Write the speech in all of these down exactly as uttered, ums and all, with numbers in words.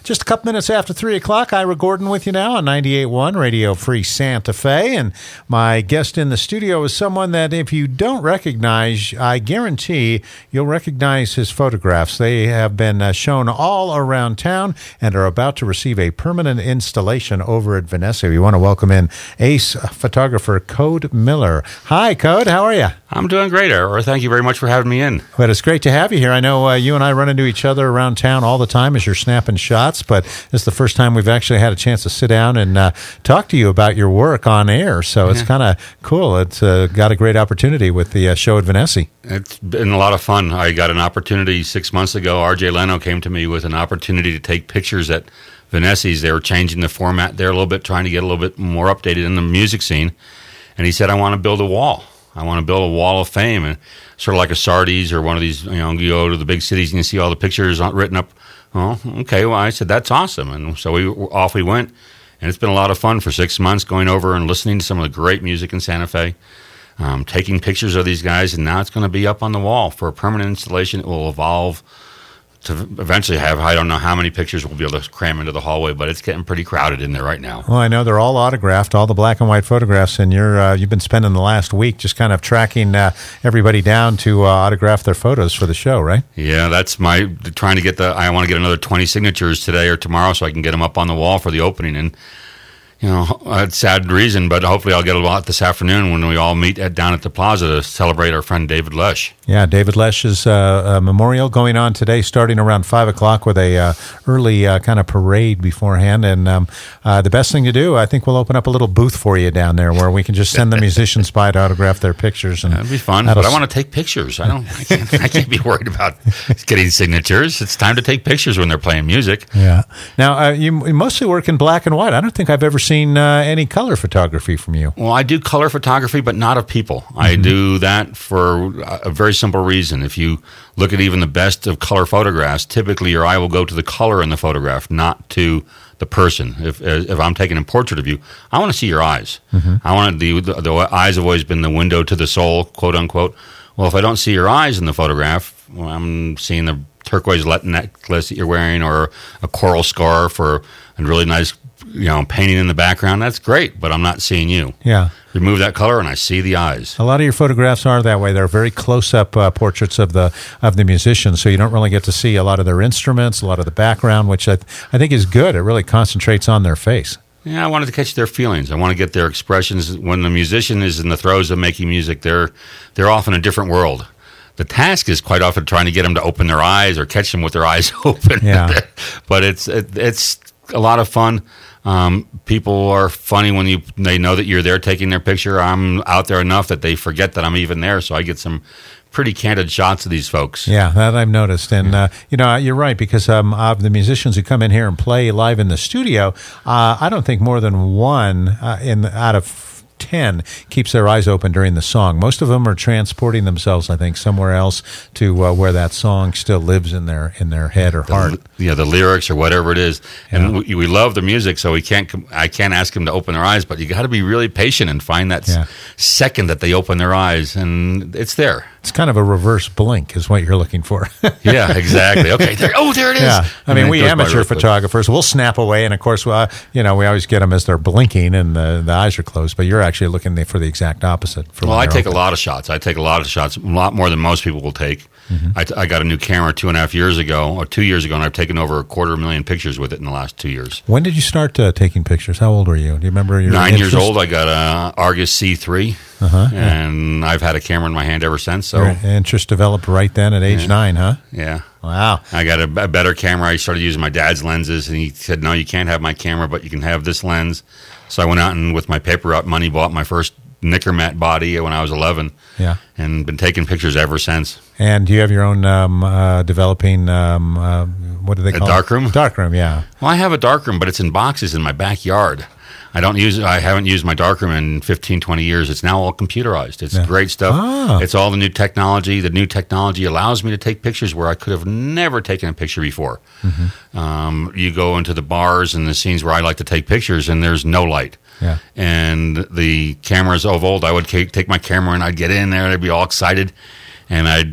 Just a couple minutes after three o'clock, Ira Gordon with you now on ninety-eight point one Radio Free Santa Fe. And my guest in the studio is someone that if you don't recognize, I guarantee you'll recognize his photographs. They have been uh, shown all around town and are about to receive a permanent installation over at Vanessa. We want to welcome in ace photographer Code Miller. Hi, Code. How are you? I'm doing great, Ira. Thank you very much for having me in. But it's great to have you here. I know uh, you and I run into each other around town all the time as you're snapping shots, but it's the first time we've actually had a chance to sit down and uh, talk to you about your work on air. So it's yeah. kind of cool. It's uh, got a great opportunity with the uh, show at Vanessa. It's been a lot of fun. I got an opportunity six months ago. R J Leno came to me with an opportunity to take pictures at Vanessa's. They were changing the format there a little bit, trying to get a little bit more updated in the music scene. And he said, I want to build a wall. I want to build a wall of fame, and sort of like a Sardi's or one of these, you know, you go to the big cities and you see all the pictures written up. Oh, okay. Well, I said, that's awesome. And so we off we went, and it's been a lot of fun for six months going over and listening to some of the great music in Santa Fe, um, taking pictures of these guys, and now it's going to be up on the wall for a permanent installation. It will evolve to eventually have, I don't know how many pictures we'll be able to cram into the hallway, but it's getting pretty crowded in there right now. Well, I know they're all autographed, all the black and white photographs, and you're, uh, you've been spending the last week just kind of tracking uh, everybody down to uh, autograph their photos for the show, right? Yeah, that's my, trying to get the, I want to get another twenty signatures today or tomorrow so I can get them up on the wall for the opening, and you know, a sad reason, but hopefully I'll get a lot this afternoon when we all meet at, down at the plaza to celebrate our friend David Lesh. Yeah, David Lesh's uh, uh, memorial going on today, starting around five o'clock with a uh, early uh, kind of parade beforehand. And um, uh, the best thing to do, I think we'll open up a little booth for you down there where we can just send the musicians by to autograph their pictures. And that'd be fun, but I want to take pictures. I don't. I can't, I can't be worried about getting signatures. It's time to take pictures when they're playing music. Yeah. Now, uh, you mostly work in black and white. I don't think I've ever seen uh, any color photography from you. Well, I do color photography, but not of people. Mm-hmm. I do that for a very simple reason. If you look at even the best of color photographs, typically your eye will go to the color in the photograph, not to the person. If if I'm taking a portrait of you, I want to see your eyes. Mm-hmm. I want the, the the eyes have always been the window to the soul, quote unquote. Well, if I don't see your eyes in the photograph, well, I'm seeing the turquoise necklace that you're wearing, or a coral scarf, or a really nice, you know, painting in the background. That's great, but I'm not seeing you. Yeah. Remove that color, and I see the eyes. A lot of your photographs are that way. They're very close-up uh, portraits of the of the musicians, so you don't really get to see a lot of their instruments, a lot of the background, which I, th- I think is good. It really concentrates on their face. Yeah, I wanted to catch their feelings. I want to get their expressions. When the musician is in the throes of making music, they're they're off in a different world. The task is quite often trying to get them to open their eyes or catch them with their eyes open. Yeah. But it's it, it's a lot of fun. Um, people are funny when you they know that you're there taking their picture. I'm out there enough that they forget that I'm even there, so I get some pretty candid shots of these folks. Yeah, that I've noticed. And, uh, you know, you're right, because um, of the musicians who come in here and play live in the studio, uh, I don't think more than one uh, in out of ten keeps their eyes open during the song. Most of them are transporting themselves, I think, somewhere else to uh, where that song still lives in their in their head or the, heart. Yeah, the lyrics or whatever it is. And yeah. we, we love the music, so we can't. I can't ask them to open their eyes, but you got to be really patient and find that yeah. second that they open their eyes, and it's there. It's kind of a reverse blink is what you're looking for. Yeah, exactly. Okay. There, oh, there it is. Yeah. I mean, we amateur photographers, we'll snap away, and of course, uh, you know, we always get them as they're blinking and the, the eyes are closed, but you're actually looking for the exact opposite. For well, I take open. a lot of shots. I take a lot of shots, a lot more than most people will take. Mm-hmm. I, I got a new camera two and a half years ago, or two years ago, and I've taken over a quarter million pictures with it in the last two years. When did you start uh, taking pictures? How old were you? Do you remember your Nine interest? years old. I got a Argus C three, uh-huh, and yeah. I've had a camera in my hand ever since. So your interest developed right then at age yeah. nine, huh? Yeah. Wow. I got a, a better camera. I started using my dad's lenses, and he said, no, you can't have my camera, but you can have this lens. So I went out and with my paper route money bought my first Nicker Matte body when I was eleven. Yeah. And been taking pictures ever since. And do you have your own um, uh, developing, um, uh, what do they call it? A darkroom? Darkroom, yeah. Well, I have a darkroom, but it's in boxes in my backyard. I don't use I haven't used my darkroom in fifteen, twenty years. It's now all computerized. It's yeah. great stuff. Oh. It's all the new technology. The new technology allows me to take pictures where I could have never taken a picture before. Mm-hmm. Um, you go into the bars and the scenes where I like to take pictures, and there's no light. Yeah. And the cameras of old, I would take my camera and I'd get in there and I'd be all excited, and I'd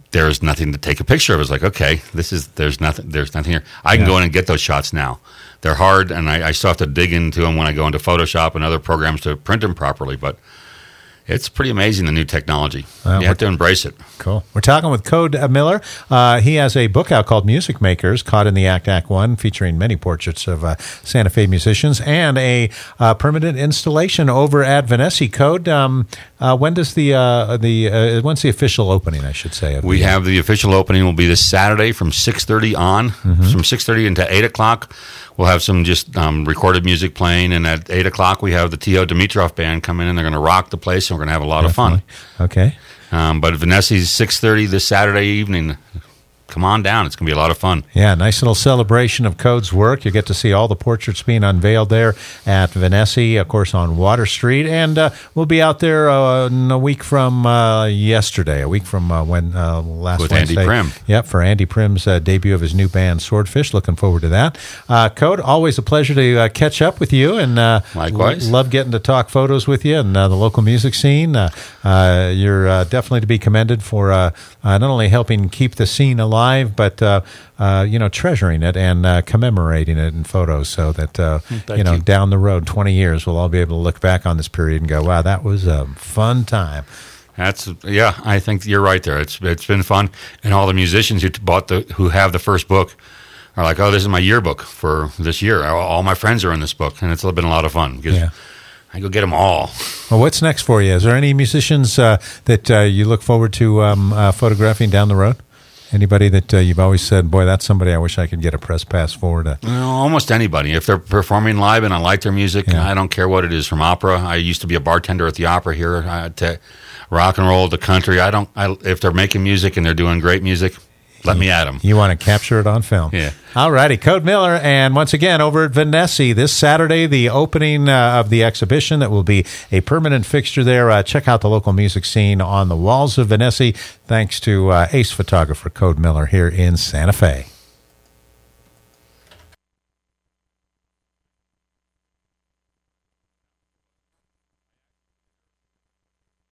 there's nothing to take a picture of. It's like, okay, this is there's nothing there's nothing here. I can Yeah. go in and get those shots now. They're hard, and I, I still have to dig into them when I go into Photoshop and other programs to print them properly. But it's pretty amazing, the new technology. Well, you have to embrace it. Cool. We're talking with Code uh, Miller. Uh, he has a book out called Music Makers, Caught in the Act, Act One, featuring many portraits of uh, Santa Fe musicians, and a uh, permanent installation over at Vanessa. Code. Um, uh, when does the uh, the uh, when's the official opening? I should say. Of We the, have the official opening will be this Saturday from six thirty on, Mm-hmm. from six thirty into eight o'clock. We'll have some just um, recorded music playing, and at eight o'clock we have the T O Dimitrov Band come in, and they're going to rock the place, and we're going to have a lot Definitely. of fun. Okay. Um, but Vanessa's six thirty this Saturday evening. Come on down. It's going to be a lot of fun. Yeah, nice little celebration of Code's work. You get to see all the portraits being unveiled there at Vanessa, of course, on Water Street. And uh, we'll be out there uh, in a week from uh, yesterday, a week from uh, when uh, last With Wednesday. Andy Prim. Yep, for Andy Prim's uh, debut of his new band, Swordfish. Looking forward to that. Uh, Code, always a pleasure to uh, catch up with you. And uh, Likewise. l- love getting to talk photos with you and uh, the local music scene. Uh, uh, you're uh, definitely to be commended for uh, uh, not only helping keep the scene alive, but uh, uh, you know, treasuring it and uh, commemorating it in photos, so that uh, Thank you know, you. down the road, twenty years, we'll all be able to look back on this period and go, "Wow, that was a fun time." That's yeah. I think you're right there. It's it's been fun, and all the musicians who bought the who have the first book are like, "Oh, this is my yearbook for this year. All all my friends are in this book," and it's been a lot of fun because Yeah. I go get them all. Well, what's next for you? Is there any musicians uh, that uh, you look forward to um, uh, photographing down the road? Anybody that uh, you've always said, "Boy, that's somebody I wish I could get a press pass for"? To Well, almost anybody. If they're performing live and I like their music, Yeah. I don't care what it is. From opera, I used to be a bartender at the opera here. Uh, to rock and roll, to country, I don't. I, if they're making music and they're doing great music, let me at them. You want to capture it on film. Yeah. All righty. Code Miller. And once again, over at Vanessa this Saturday, the opening uh, of the exhibition that will be a permanent fixture there. Uh, check out the local music scene on the walls of Vanessa. Thanks to uh, ace photographer Code Miller here in Santa Fe.